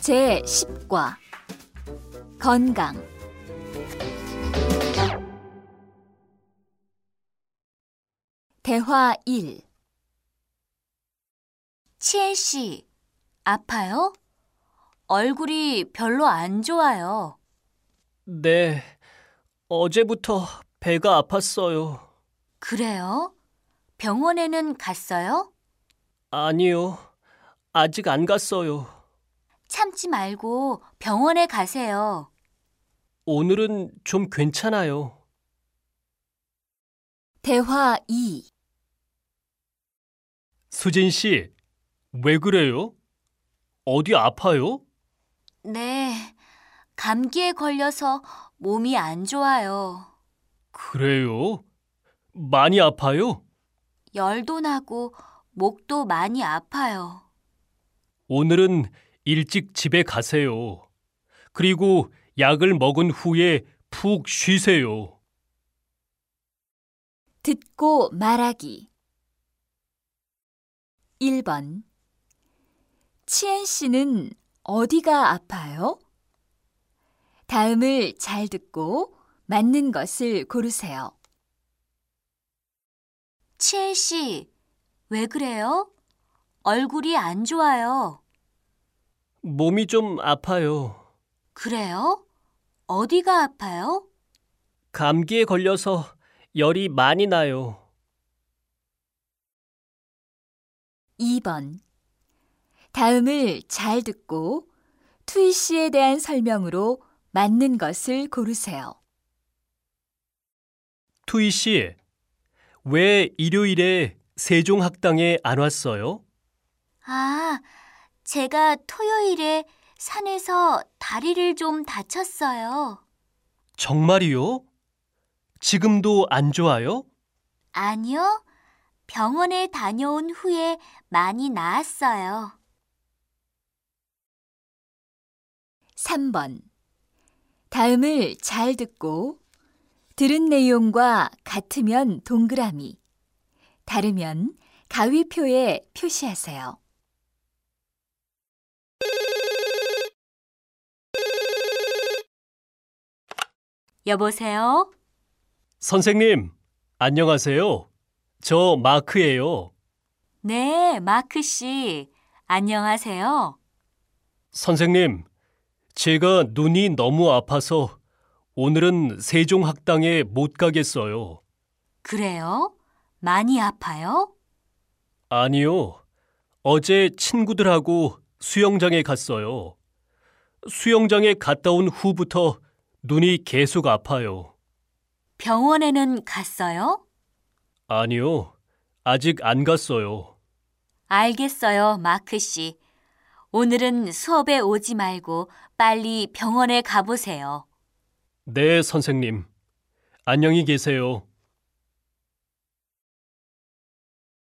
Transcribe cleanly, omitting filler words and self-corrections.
제10과 건강. 대화 1. 치엔 씨, 아파요? 얼굴이 별로 안 좋아요. 네, 어제부터 배가 아팠어요. 그래요? 병원에는 갔어요? 아니요, 아직 안 갔어요. 참지 말고 병원에 가세요. 오늘은 좀 괜찮아요. 대화 2. 수진 씨, 왜 그래요? 어디 아파요? 네, 감기에 걸려서 몸이 안 좋아요. 그래요? 많이 아파요? 열도 나고 목도 많이 아파요. 오늘은 일찍 집에 가세요. 그리고 약을 먹은 후에 푹 쉬세요. 듣고 말하기. 1번. 치엔 씨는 어디가 아파요? 다음을 잘 듣고 맞는 것을 고르세요. 치엔 씨, 왜 그래요? 얼굴이 안 좋아요. 몸이 좀 아파요. 그래요? 어디가 아파요? 감기에 걸려서 열이 많이 나요. 2번. 다음을 잘 듣고 투이 씨에 대한 설명으로 맞는 것을 고르세요. 투이 씨, 왜 일요일에 세종학당에 안 왔어요? 아, 제가 토요일에 산에서 다리를 좀 다쳤어요. 정말이요? 지금도 안 좋아요? 아니요, 병원에 다녀온 후에 많이 나았어요. 3번. 다음을 잘 듣고 들은 내용과 같으면 동그라미, 다르면 가위표에 표시하세요. 여보세요? 선생님, 안녕하세요. 저 마크예요. 네, 마크 씨. 안녕하세요. 선생님, 제가 눈이 너무 아파서 오늘은 세종학당에 못 가겠어요. 그래요? 많이 아파요? 아니요. 어제 친구들하고 수영장에 갔어요. 수영장에 갔다 온 후부터 눈이 계속 아파요. 병원에는 갔어요? 아니요. 아직 안 갔어요. 알겠어요, 마크 씨. 오늘은 수업에 오지 말고 빨리 병원에 가보세요. 네, 선생님. 안녕히 계세요.